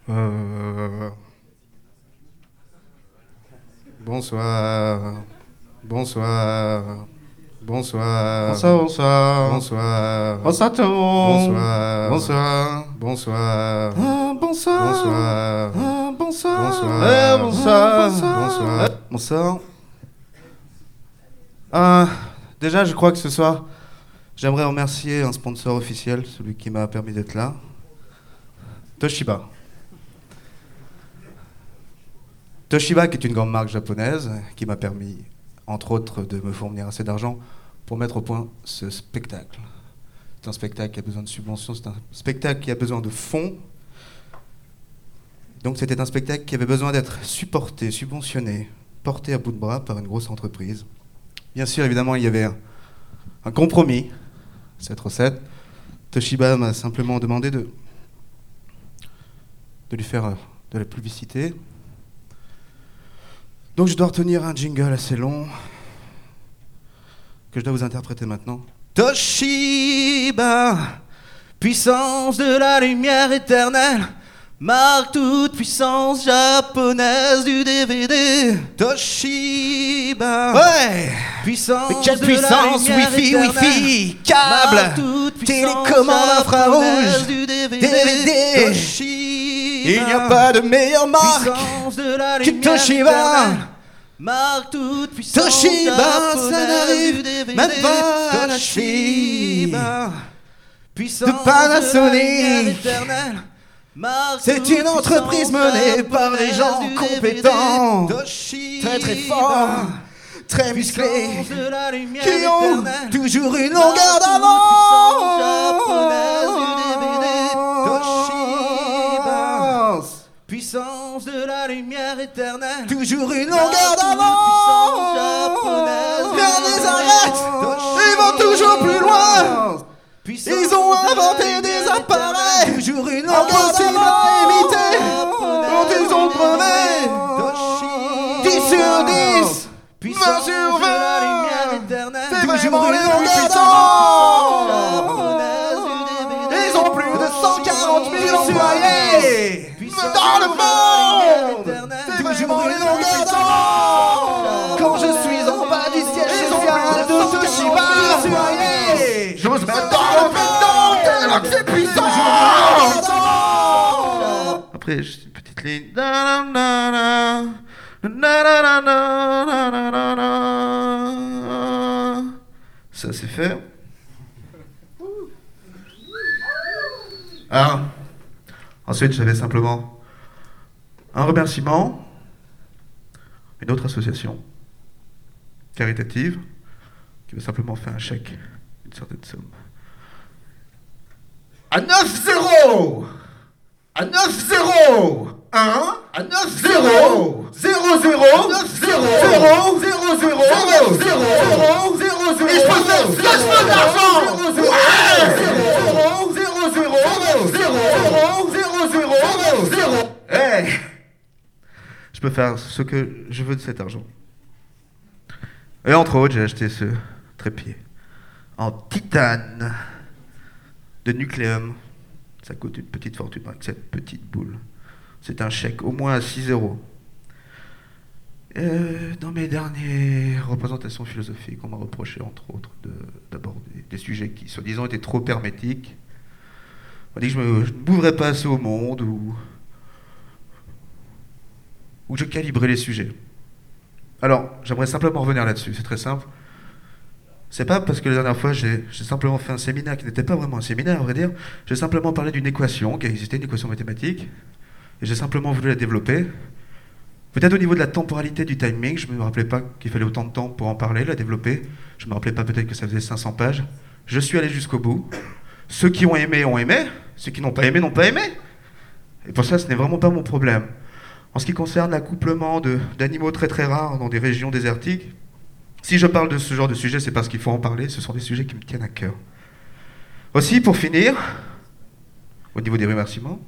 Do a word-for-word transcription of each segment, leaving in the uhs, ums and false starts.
Euh, bonsoir. Bonsoir. Bonsoir. Bonsoir, bonsoir. Bonsoir. Bonsoir tout le monde. Bonsoir. Bonsoir. Bonsoir. Ah, bonsoir. Bonsoir. Ah, bonsoir. Bonsoir. Eh, bonsoir. Bonsoir. Eh, bonsoir. Ah, déjà, je crois que ce soir, j'aimerais remercier un sponsor officiel, celui qui m'a permis d'être là. Toshiba. Toshiba, qui est une grande marque japonaise, qui m'a permis, entre autres, de me fournir assez d'argent pour mettre au point ce spectacle. C'est un spectacle qui a besoin de subventions, c'est un spectacle qui a besoin de fonds. Donc c'était un spectacle qui avait besoin d'être supporté, subventionné, porté à bout de bras par une grosse entreprise. Bien sûr, évidemment, il y avait un, un compromis, cette recette. Toshiba m'a simplement demandé de, de lui faire de la publicité. Donc je dois retenir un jingle assez long que je dois vous interpréter maintenant. Toshiba, puissance de la lumière éternelle, marque toute puissance japonaise du D V D. Toshiba, ouais, puissance. Mais quelle de puissance, la lumière Wi-Fi, éternelle, Wi-Fi, câble, télécommande infrarouge, du D V D. Toshiba, il n'y a pas de meilleure marque que Toshiba. Marque toute puissance Toshiba, ça n'arrive même pas à la cheville. de Panasonic. C'est une entreprise menée par des gens compétents, très très forts, très musclés, qui ont toujours une longueur d'avance. Puissance de la lumière éternelle, toujours une longueur d'avance. Rien ne les arrête, ils vont toujours plus loin. Ils ont inventé des appareils, toujours une longueur d'avance, dont ils ont brevet. dix sur dix, vingt sur vingt, c'est toujours une longueur d'avance. Ils ont plus de cent quarante mille employés dans le monde, toujours une longueur d'avance. Quand je suis en bas du siège social de Toshiba, j'ose mettre dans le pétant tellement que c'est puissant. Après, juste une petite ligne. Ça c'est fait. Alors, ensuite, j'avais simplement un remerciement, une autre association caritative qui m'a simplement fait un chèque, une certaine somme. À neuf zéro, à neuf zéro, un, à neuf zéro, zéro zéro, neuf zéro, zéro, zéro, zéro, zéro, zéro, zéro, zéro, et je peux faire flashback d'argent. Ouais, zéro, zéro, zéro, zéro, zéro, zéro, zéro. Hey, je peux faire ce que je veux de cet argent. Et entre autres, j'ai acheté ce trépied en titane de nucléum. Ça coûte une petite fortune avec cette petite boule. C'est un chèque au moins à six euros. Euh, dans mes dernières représentations philosophiques, on m'a reproché entre autres de, d'aborder des sujets qui, soi-disant, étaient trop hermétiques. On m'a dit que je ne m'ouvrais pas assez au monde ou, ou que je calibrais les sujets. Alors, j'aimerais simplement revenir là-dessus, c'est très simple. C'est pas parce que la dernière fois, j'ai, j'ai simplement fait un séminaire qui n'était pas vraiment un séminaire, à vrai dire. J'ai simplement parlé d'une équation qui existait, une équation mathématique, et j'ai simplement voulu la développer. Peut-être au niveau de la temporalité du timing, je ne me rappelais pas qu'il fallait autant de temps pour en parler, la développer. Je ne me rappelais pas peut-être que ça faisait cinq cents pages. Je suis allé jusqu'au bout. Ceux qui ont aimé, ont aimé. Ceux qui n'ont pas aimé, n'ont pas aimé. Et pour ça, ce n'est vraiment pas mon problème. En ce qui concerne l'accouplement de, d'animaux très très rares dans des régions désertiques, si je parle de ce genre de sujet, c'est parce qu'il faut en parler. Ce sont des sujets qui me tiennent à cœur. Aussi, pour finir, au niveau des remerciements,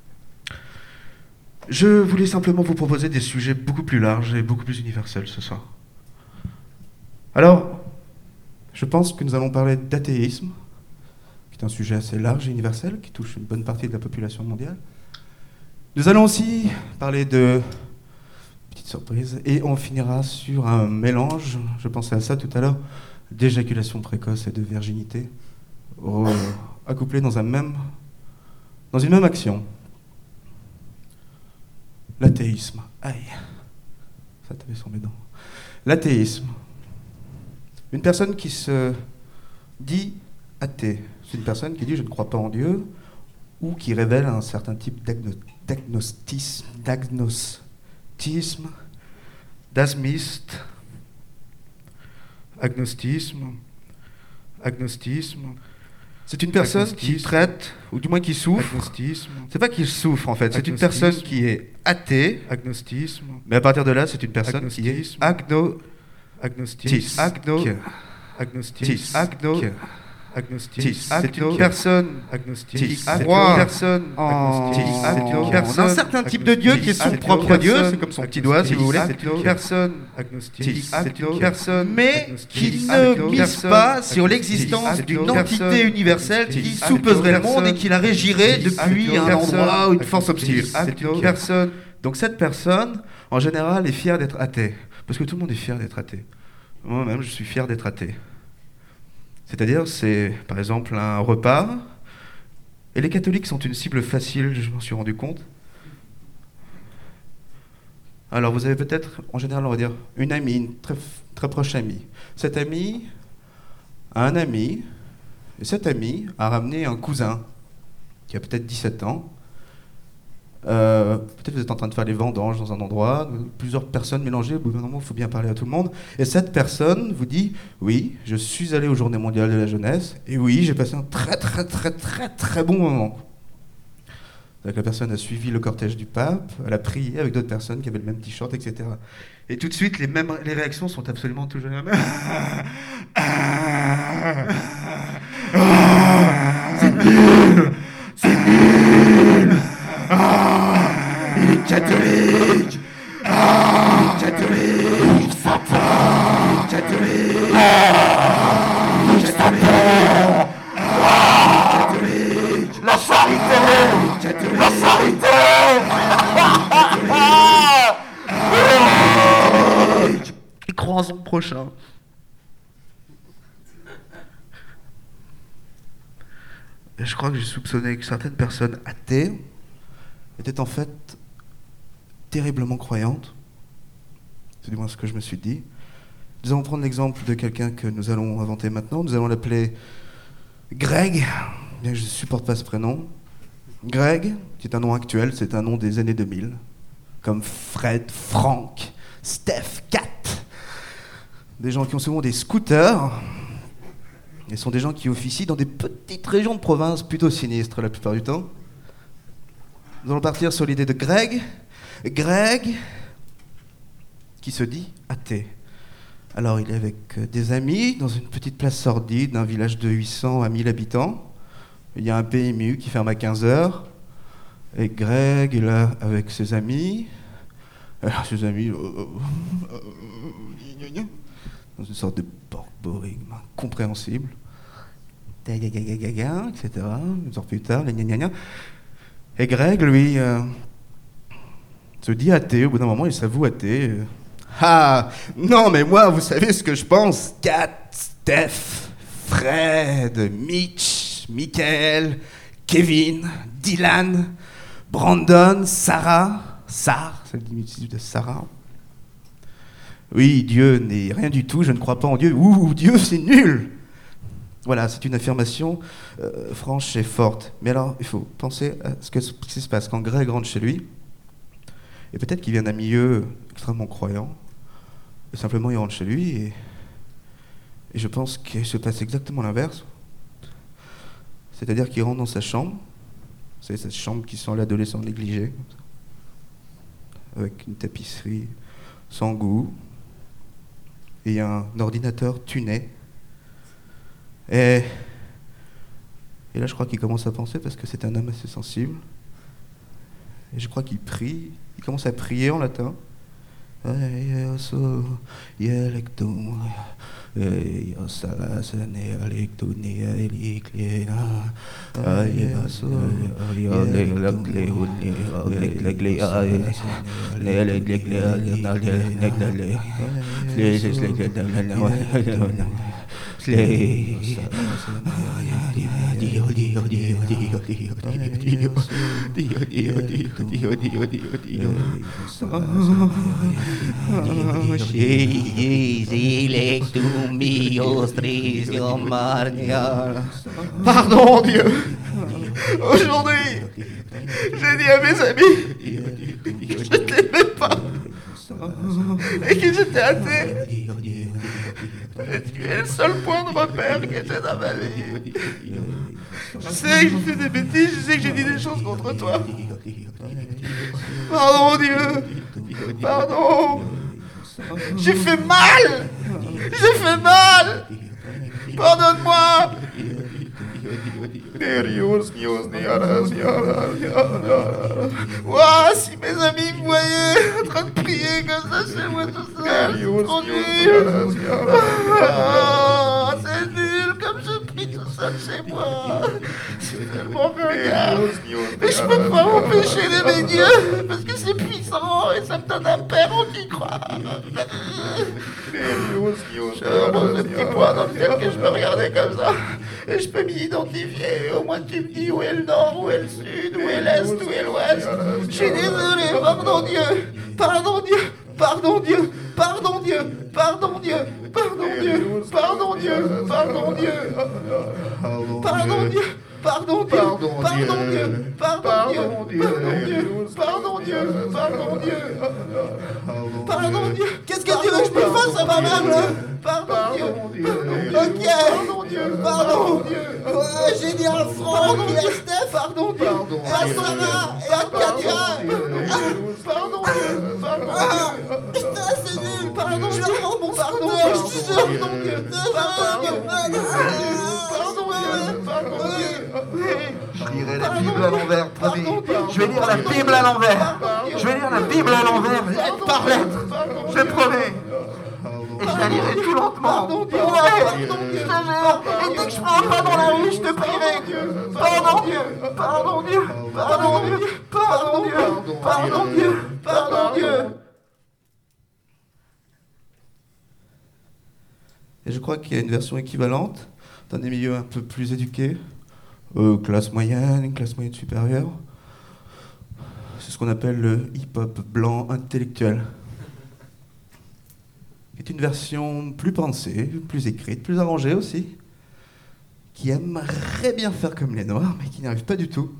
je voulais simplement vous proposer des sujets beaucoup plus larges et beaucoup plus universels ce soir. Alors, je pense que nous allons parler d'athéisme, qui est un sujet assez large et universel, qui touche une bonne partie de la population mondiale. Nous allons aussi parler de petite surprise et on finira sur un mélange, je pensais à ça tout à l'heure, d'éjaculation précoce et de virginité, au- accouplés dans un même, dans une même action. L'athéisme. Aïe, ça tapait sur mes dents. L'athéisme. Une personne qui se dit athée, c'est une personne qui dit je ne crois pas en Dieu ou qui révèle un certain type d'agno- d'agnostisme, d'agnostisme, Dasmiste, agnostisme, agnostisme. C'est une personne qui Agnostisme. traite, ou du moins qui souffre. agnostisme, C'est pas qu'il souffre en fait, c'est une Agnostisme. personne qui est athée, agnostisme, mais à partir de là, c'est une personne qui est Agnostisme. agno, agnostisme, agno, agnostisme, agno, agnostisme, c'est une personne agnostisme, qui c'est croit une personne en c'est une en personne un certain type de Dieu qui est son c'est une propre Dieu, personne- c'est comme son petit doigt si vous voulez. c'est une personne agnostisme, c'est une personne Mais qui agnostisme, ne mise personne- pas sur l'existence agnostisme, d'une personne- entité universelle qui agnostisme, soupeserait le monde et personne- qui la régirait depuis un personne- endroit ou une force obscure. C'est une personne. Donc cette personne, en général, est fière d'être athée. Parce que tout le monde est fier d'être athée. Moi-même, je suis fier d'être athée. C'est-à-dire, c'est par exemple un repas. Et les catholiques sont une cible facile, je m'en suis rendu compte. Alors vous avez peut-être, en général, on va dire, une amie, une très, très proche amie. Cette amie a un ami, et cet ami a ramené un cousin qui a peut-être dix-sept ans. Euh, peut-être vous êtes en train de faire les vendanges dans un endroit, plusieurs personnes mélangées, au bout d'un moment, il faut bien parler à tout le monde. Et cette personne vous dit, oui, je suis allé aux Journées mondiales de la jeunesse, et oui, j'ai passé un très très très très très bon moment. Donc la personne a suivi le cortège du pape, elle a prié avec d'autres personnes qui avaient le même t-shirt, et cetera. Et tout de suite, les, mêmes, les réactions sont absolument toujours les mêmes. C'est nul. C'est nul. Ah, il est catholique. Ah, il est catholique. Satan. Il est catholique. Ah, il est catholique. Ah, il est catholique. La charité. La charité. Et croisons prochain. Et je crois que j'ai soupçonné que certaines personnes athées étaient en fait terriblement croyantes. C'est du moins ce que je me suis dit. Nous allons prendre l'exemple de quelqu'un que nous allons inventer maintenant. Nous allons l'appeler Greg, bien que je ne supporte pas ce prénom. Greg, qui est un nom actuel, c'est un nom des années deux mille. Comme Fred, Frank, Steph, Kat. Des gens qui ont souvent des scooters. Et sont des gens qui officient dans des petites régions de province plutôt sinistres la plupart du temps. Nous allons partir sur l'idée de Greg. Greg, qui se dit athée. Alors il est avec des amis dans une petite place sordide d'un village de huit cents à mille habitants. Il y a un P M U qui ferme à quinze heures. Et Greg est là avec ses amis. Alors ses amis... euh, euh, euh, dans une sorte de borborigme incompréhensible. Et cetera. Une heure plus tard, gna gna gna. Et Greg, lui, euh, se dit athée. Au bout d'un moment, il s'avoue athée. Ah, non, mais moi, vous savez ce que je pense. Kat, Steph, Fred, Mitch, Michael, Kevin, Dylan, Brandon, Sarah. Sarah, c'est le diminutif de Sarah. Oui, Dieu n'est rien du tout, je ne crois pas en Dieu. Ouh, Dieu, c'est nul. Voilà, c'est une affirmation euh, franche et forte. Mais alors, il faut penser à ce, que, ce qui se passe quand Greg rentre chez lui. Et peut-être qu'il vient d'un milieu extrêmement croyant. Et simplement, il rentre chez lui et, et je pense qu'il se passe exactement l'inverse. C'est-à-dire qu'il rentre dans sa chambre. C'est cette chambre qui sent l'adolescent négligé. Avec une tapisserie sans goût. Et un ordinateur tuné. Et, et là, je crois qu'il commence à penser parce que c'est un homme assez sensible. Et je crois qu'il prie. Il commence à prier en latin. Pardon Dieu. Aujourd'hui, j'ai dit à mes amis que je ne t'aimais pas et que j'étais athée. Et tu es le seul point de repère que j'ai dans ma vie. Je sais que j'ai fait des bêtises, je sais que j'ai dit des choses contre toi. Pardon Dieu. Pardon. J'ai fait mal. J'ai fait mal. Pardonne-moi. Ouah, si mes amis me voyaient en train de prier comme ça chez moi tout seul, c'est trop nul. Ah, c'est nul comme je prie tout seul chez moi. C'est tellement vulgaire. Mais je peux pas m'empêcher d'aimer Dieu parce que c'est puissant et ça me donne un père en qui croit. Je remonte le petit point dans lequel que je peux regarder comme ça. Et je peux m'y identifier, au moins tu me dis où est le nord, où est le sud, où est l'est, où est l'ouest. Je suis désolé, pardon Dieu, pardon Dieu, pardon Dieu, pardon Dieu, pardon Dieu, pardon Dieu, pardon Dieu, pardon Dieu, pardon Dieu. Pardon Dieu, pardon Dieu, pardon Dieu, pardon Dieu, pardon Dieu, pardon Dieu, pardon Dieu. Qu'est-ce que tu veux que je me fasse à ma-même là? Pardon Dieu, ok, pardon Dieu, pardon Dieu. Ouais, j'ai dit à Franck et à Steph, pardon Dieu, et à Sarah et à Katia. Pardon Dieu, pardon Dieu. Putain, c'est nul, pardon, je vais rendre mon pardon, je te jure, pardon Dieu, pardon Dieu, pardon Dieu, pardon Dieu. Je lirai la Bible à l'envers, promis. Je vais lire la Bible à l'envers. Je vais lire la Bible à l'envers, lettre par lettre. Je promets. Et je la lirai tout lentement. Ouais, je te jure. Et dès que je prends un pas dans la rue, je te prierai. Pardon Dieu, pardon Dieu, pardon Dieu, pardon Dieu, pardon Dieu, pardon Dieu. Et je crois qu'il y a une version équivalente dans des milieux un peu plus éduqués. Euh, classe moyenne, classe moyenne supérieure. C'est ce qu'on appelle le hip-hop blanc intellectuel. C'est une version plus pensée, plus écrite, plus arrangée aussi, qui aimerait bien faire comme les Noirs, mais qui n'y arrive pas du tout.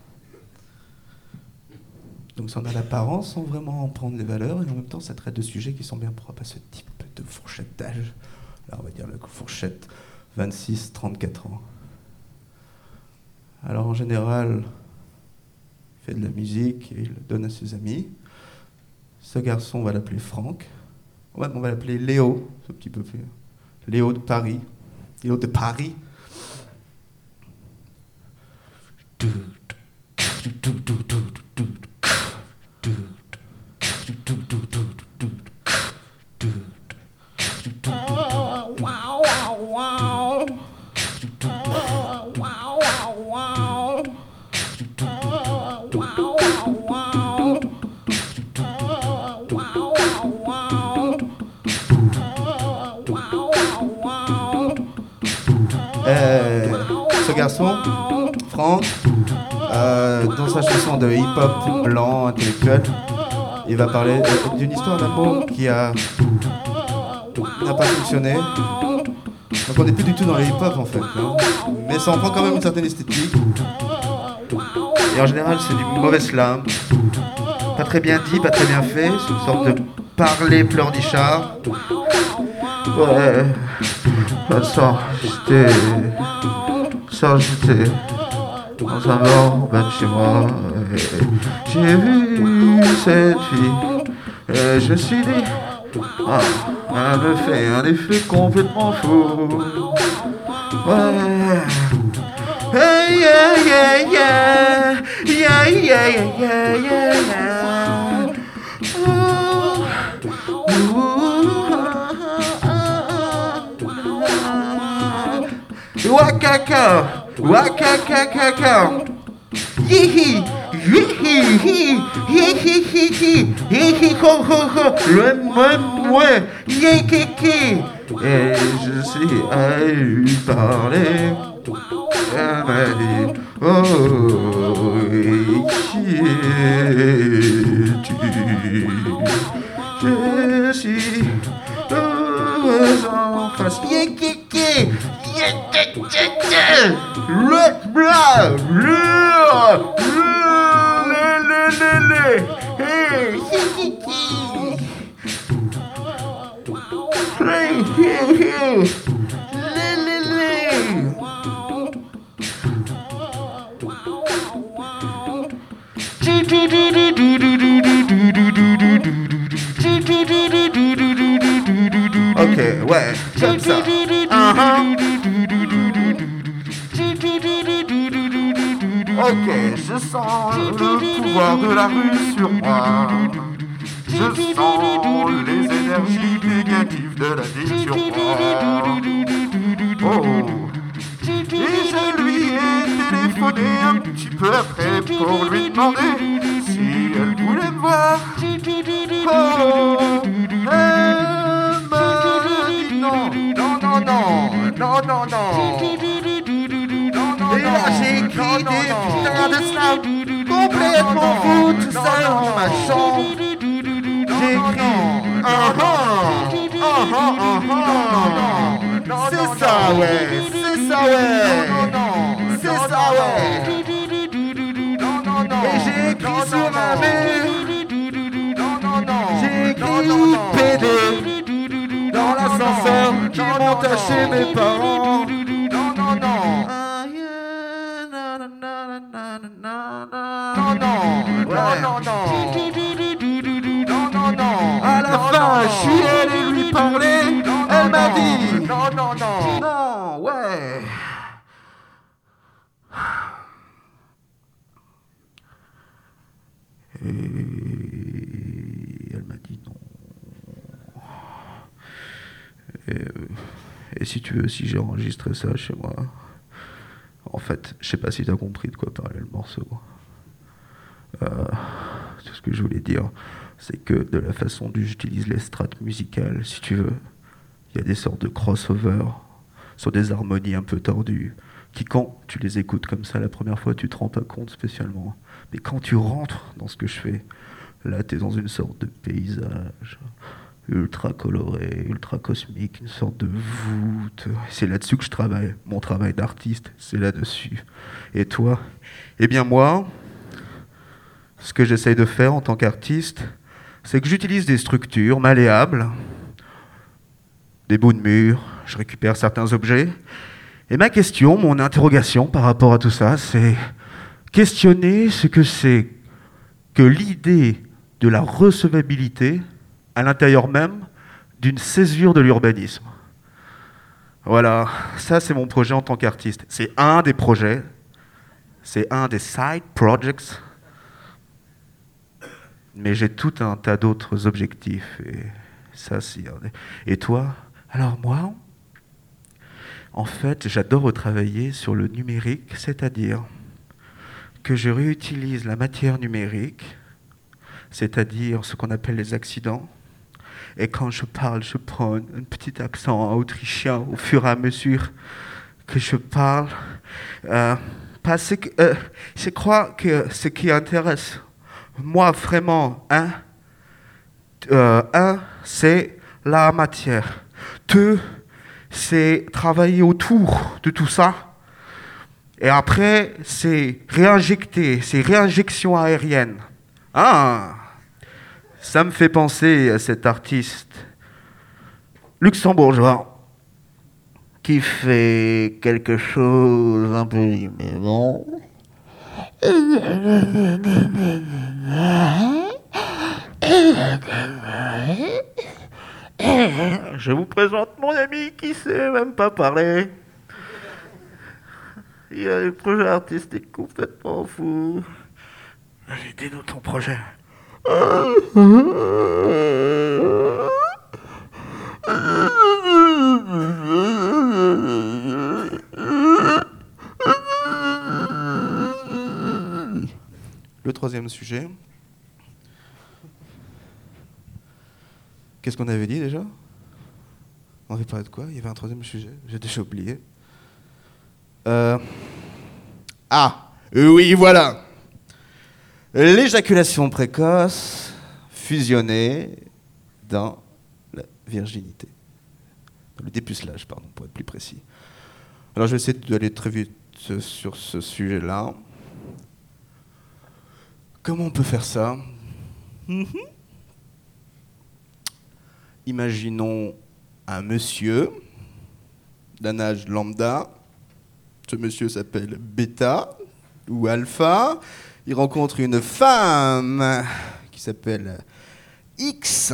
Donc ça en a l'apparence sans vraiment en prendre les valeurs, et en même temps ça traite de sujets qui sont bien propres à ce type de fourchette d'âge. Là on va dire la fourchette vingt-six à trente-quatre ans. Alors en général, il fait de la musique et il le donne à ses amis. Ce garçon, on va l'appeler Franck. Ouais, on va l'appeler Léo, c'est un petit peu plus. Léo de Paris. Léo de Paris. Euh, ce garçon, Franck, euh, dans sa chanson de hip-hop blanc intellectuel, il va parler euh, d'une histoire d'amour qui a n'a pas fonctionné. Donc on n'est plus du tout dans le hip-hop en fait, hein. Mais ça en prend quand même une certaine esthétique. Et en général, c'est du mauvais slam. Pas très bien dit, pas très bien fait. C'est une sorte de parler pleurnichard. Ouais. Ça, j'étais. Ça, j'étais. Dans un bar, ben chez moi. J'ai vu cette fille. Et je me suis dit. Ah, elle me fait un effet complètement fou. Ouais. Hey, yeah, yeah, yeah. Yeah, yeah, yeah, yeah, yeah, yeah. Ooh. Ooh. Wakakaka, wakakaka, hihi, hihi, hihi, hihi, hihi, hihi, ho, ho, ho, le moi, yékiki. Et je sais à lui parler. Elle m'a dit, oh, qui es-tu? Je suis en face. Yékiki, yékiki, le blanc, le, le, le, le, le, hey, yékiki. Hey, hey, hey, le, le, le. Ok, ouais, comme ça. Uh-huh. Ok, je sens le pouvoir de la rue sur moi. Je sens les énergies négatives de la vie sur moi. Oh. Et je lui ai téléphoné un petit peu après pour lui demander si elle voulait me voir. Oh, elle m'a dit non, non, non, non, non, non, non. Et là j'ai écrit des putains de snaps complètement fous, tout ça dans ma chambre. J'ai écrit ah ah, ah ah ah ah, c'est ça ouais, c'est ça ouais, c'est ça ouais. Et j'ai écrit sur ma mère, j'ai écrit P D dans l'ascenseur qui monte chez mes parents. À la fin, je suis allé lui parler. Elle m'a dit non, non, non, non, ouais. Et elle m'a dit non. Et, euh, et si tu veux, si j'ai enregistré ça chez moi, en fait, je sais pas si t'as compris de quoi parlait le morceau. Euh, tout ce que je voulais dire, c'est que de la façon dont j'utilise les strates musicales, si tu veux, il y a des sortes de crossover sur des harmonies un peu tordues, qui quand tu les écoutes comme ça la première fois, tu te rends pas compte spécialement. Mais quand tu rentres dans ce que je fais, là t'es dans une sorte de paysage ultra coloré, ultra cosmique, une sorte de voûte. C'est là-dessus que je travaille. Mon travail d'artiste, c'est là-dessus. Et toi? Eh bien moi, ce que j'essaye de faire en tant qu'artiste, c'est que j'utilise des structures malléables, des bouts de mur, je récupère certains objets. Et ma question, mon interrogation par rapport à tout ça, c'est questionner ce que c'est que l'idée de la recevabilité à l'intérieur même d'une césure de l'urbanisme. Voilà, ça c'est mon projet en tant qu'artiste. C'est un des projets, c'est un des side projects, mais j'ai tout un tas d'autres objectifs. Et ça, c'est... Et toi? Alors moi, en fait, j'adore retravailler sur le numérique, c'est-à-dire que je réutilise la matière numérique, c'est-à-dire ce qu'on appelle les accidents. Et quand je parle, je prends un petit accent autrichien au fur et à mesure que je parle. Euh, parce que euh, je crois que ce qui intéresse moi vraiment, hein, euh, un, c'est la matière. Deux, c'est travailler autour de tout ça. Et après, c'est réinjecter, c'est réinjection aérienne. Ah, ça me fait penser à cet artiste luxembourgeois qui fait quelque chose un peu différent. Je vous présente mon ami qui sait même pas parler. Il a des projets artistiques complètement fous. Allez, dis-nous ton projet. troisième sujet. Qu'est-ce qu'on avait dit déjà? On avait parlé de quoi? Il y avait un troisième sujet, j'ai déjà oublié. Euh... Ah, oui, voilà. L'éjaculation précoce fusionnée dans la virginité. Dans le dépucelage, pardon, pour être plus précis. Alors je vais essayer d'aller très vite sur ce sujet-là. Comment on peut faire ça? Mm-hmm. Imaginons un monsieur d'un âge lambda. Ce monsieur s'appelle Beta ou Alpha. Il rencontre une femme qui s'appelle X.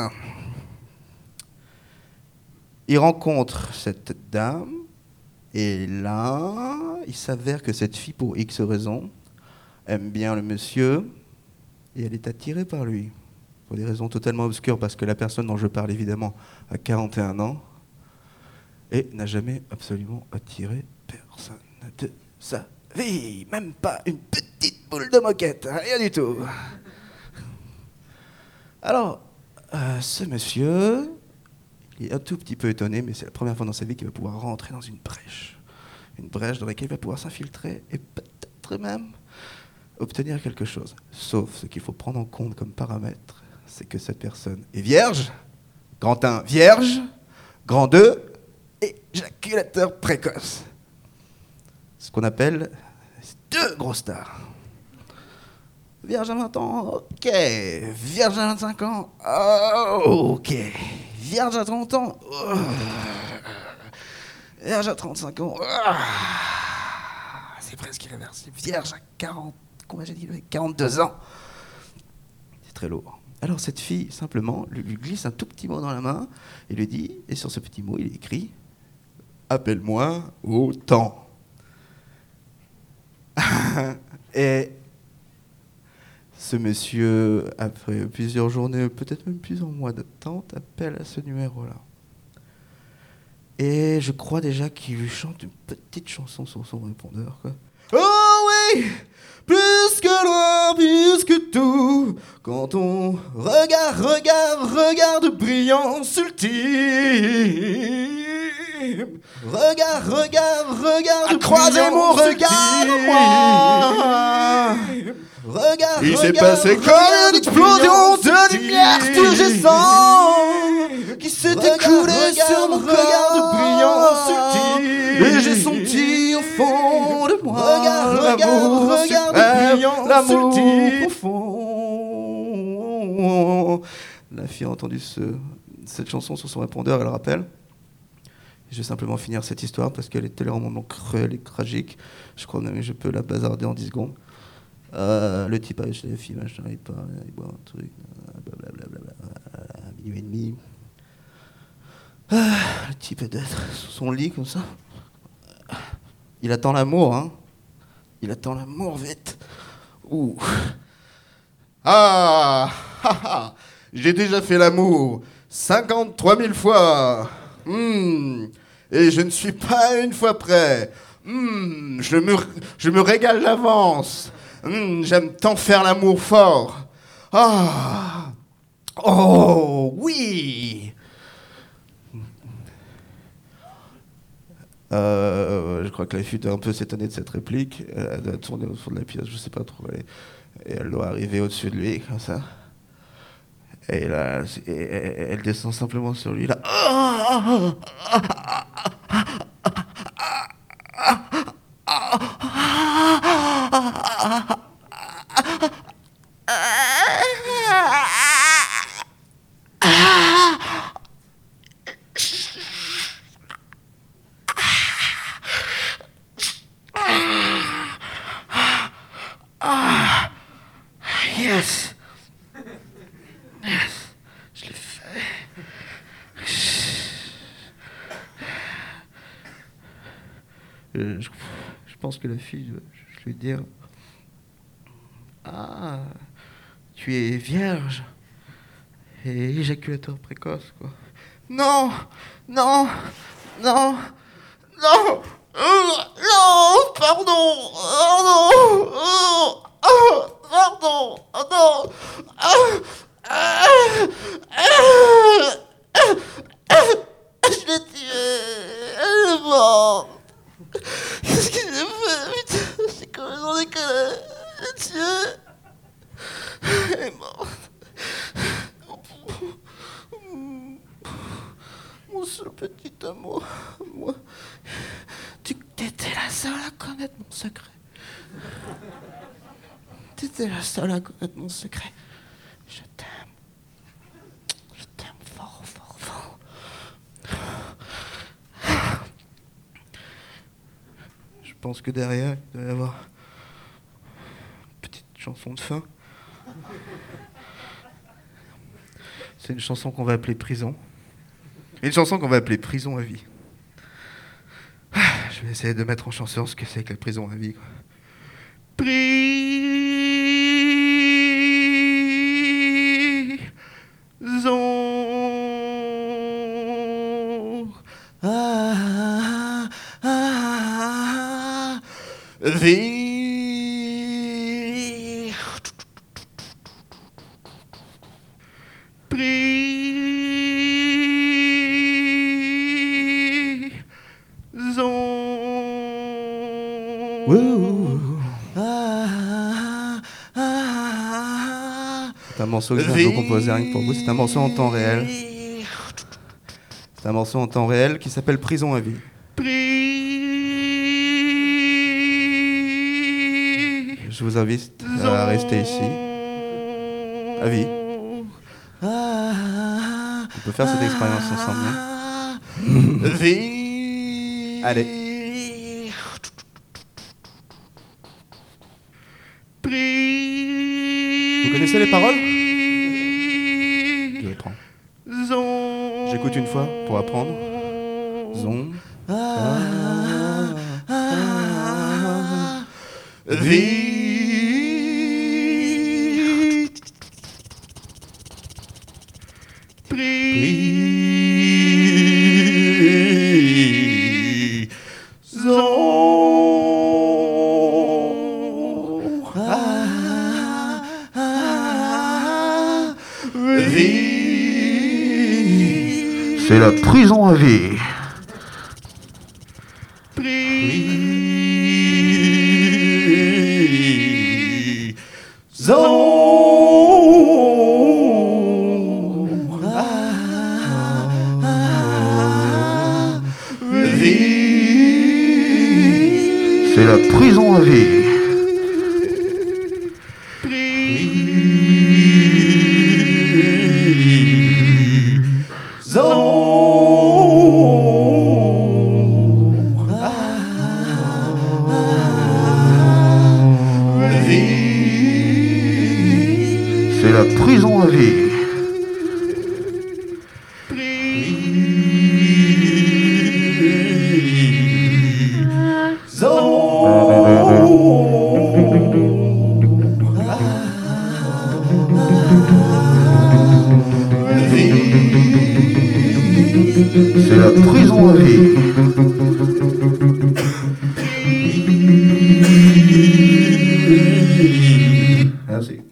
Il rencontre cette dame et là, il s'avère que cette fille, pour X raisons, aime bien le monsieur et elle est attirée par lui. Pour des raisons totalement obscures, parce que la personne dont je parle, évidemment, a quarante et un ans et n'a jamais absolument attiré personne de sa vie. Même pas une petite boule de moquette, rien du tout. Alors, euh, ce monsieur, il est un tout petit peu étonné, mais c'est la première fois dans sa vie qu'il va pouvoir rentrer dans une brèche. Une brèche dans laquelle il va pouvoir s'infiltrer et peut-être même obtenir quelque chose. Sauf ce qu'il faut prendre en compte comme paramètre, c'est que cette personne est vierge, grand un, vierge, grand deux, éjaculateur précoce. Ce qu'on appelle deux grosses stars. Vierge à vingt ans, ok. Vierge à vingt-cinq ans, oh, ok. Vierge à trente ans, oh. Vierge à trente-cinq ans, oh. C'est presque irréversible. Vierge à quarante, combien j'ai dit, quarante-deux ans. C'est très lourd. Alors cette fille, simplement, lui glisse un tout petit mot dans la main et lui dit, et sur ce petit mot, il est écrit « Appelle-moi au temps ». Et ce monsieur, après plusieurs journées, peut-être même plusieurs mois d'attente, appelle à ce numéro-là. Et je crois déjà qu'il lui chante une petite chanson sur son répondeur, quoi. Oh oui! Plus que loin, plus que tout, quand on regarde, regarde, regarde brillance ultime. Regarde, regarde, regarde, croisez mon regard, moi. Regarde, il s'est passé comme une explosion de lumière turgescente qui s'est écoulée sur mon corps de brillance ultime. Et j'ai senti au fond de moi regarde, regarde, regarde, brillance l'amour profond. La fille a entendu ce, cette chanson sur son répondeur, elle rappelle. Je vais simplement finir cette histoire parce qu'elle est tellement cruelle et tragique. Je crois même que je peux la bazarder en dix secondes. Euh, le type a acheté la fille, machin, il parle, il boit un truc, blablabla, à minuit et demi. Ah, le type est d'être sous son lit comme ça. Il attend l'amour, hein. Il attend l'amour, vite. Ouh. Ah, ah, ah. J'ai déjà fait l'amour cinquante-trois mille fois. Mmh. Et je ne suis pas une fois prêt. Mmh. Je me, je me régale d'avance. Mmh, j'aime tant faire l'amour fort. Ah, oh, oui. Euh, je crois que la fille doit un peu s'étonner de cette réplique. Elle doit tourner autour de la pièce, je sais pas trop. Et elle doit arriver au-dessus de lui, comme ça. Et là, et, et, elle descend simplement sur lui, là. Yes. Yes. Je l'ai fait. Je, je, je pense que la fille, je, je vais dire, ah, tu es vierge et éjaculateur précoce, quoi. Non, non, non, non, euh, non, pardon, oh non, oh, oh, pardon. Oh non. Ah, ah, ah, ah, je l'ai tué. Elle est morte. Qu'est-ce que j'ai fait? Putain, j'ai complètement déconné. Je l'ai tué. Elle est morte. Mon seul petit amour, moi, tu étais la seule à connaître mon secret. Tu étais la seule à connaître mon secret. Je t'aime. Je t'aime fort, fort, fort. Je pense que derrière, il doit y avoir une petite chanson de fin. C'est une chanson qu'on va appeler Prison. Et une chanson qu'on va appeler Prison à vie. Je vais essayer de mettre en chanson ce que c'est que la prison à vie, quoi. Prison à vie. C'est un morceau que je viens de composer rien que pour vous. C'est un morceau en temps réel. C'est un morceau en temps réel qui s'appelle Prison à vie. Je vous invite à rester ici. À vie. On peut faire cette expérience ensemble. Allez. Vous connaissez les paroles? Je les prends. J'écoute une fois pour apprendre. Zon. Ah, ah, vie. C'est la prison à vie. C'est la prison à vie. C'est la prison à vie. C'est la prison à vie. Merci.